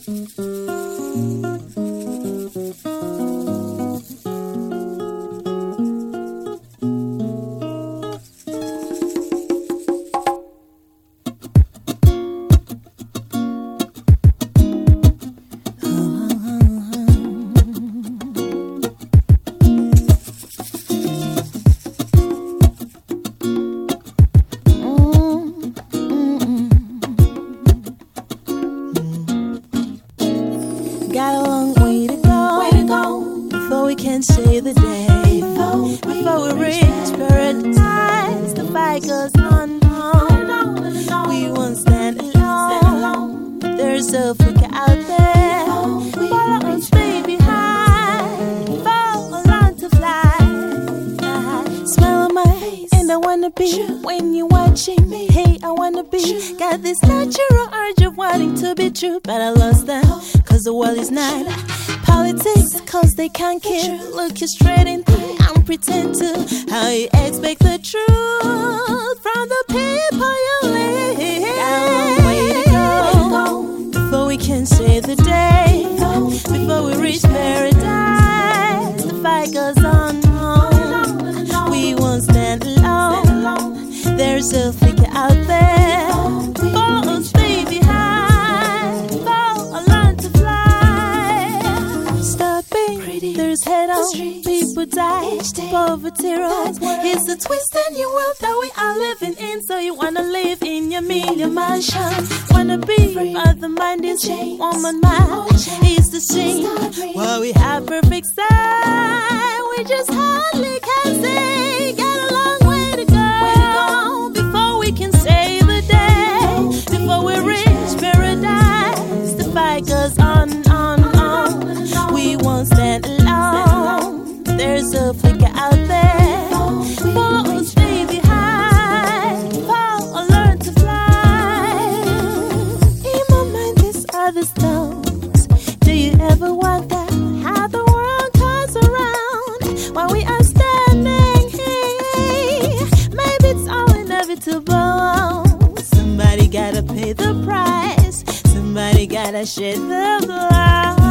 Got a long way to go before we can save the day. Before we reach paradise, the fight goes on. We won't stand alone. There's a flicker out there. Follow us, stay behind. Fall along to fly. Smile on my face, and I wanna be when you're watching me. Hey, I wanna be. Got this natural urge of wanting to be true, but I lost them. Cause the world is not politics, cause they can't keep looking straight in and pretend to. How you expect the truth from the people you live? Got a long way to go before we can save the day. Before we reach paradise, the fight goes on. We won't stand alone. There's a flicker out there. Follow us, stay behind. There's head on, people die, poverty runs. It's a twist in your world that we are living in. So you wanna live in your million mansion. Wanna be but the mind is woman mind is the scene. While we have perfect sight, we just hardly can see. Got a long way to go before we can save the day. Before we reach paradise, the fight goes on. We won't stand alone. There's a flicker out there. Follow us, stay behind. Fall or learn to fly. In my mind, these are the stones. Do you ever wonder how the world comes around while we are standing here? Maybe it's all inevitable. Somebody gotta pay the price. Somebody gotta shed the blood.